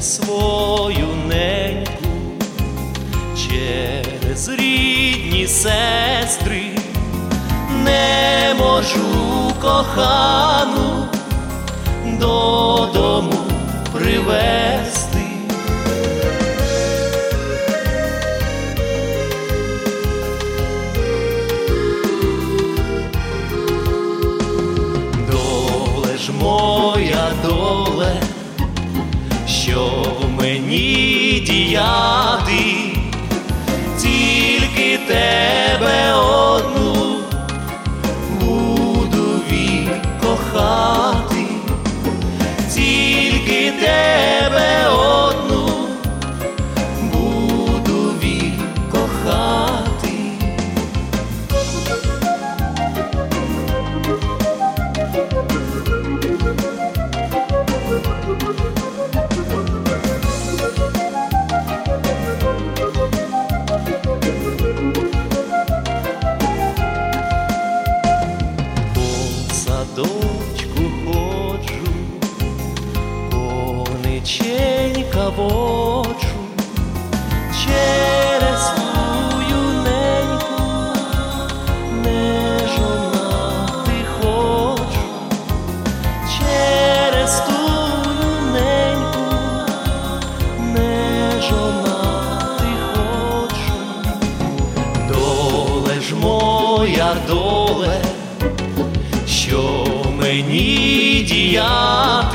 свою неньку, через рідні сестри не можу кохану додому привезти. Доле ж моя доле, що мені діяти, тільки тебе одну буду вік кохати, тільки тебе одну буду вік кохати. Садочку ходжу, кониченька воджу, через тую неньку не жонати хочу, через тую неньку не жонати хочу. Доле ж моя доле, що мені діяти,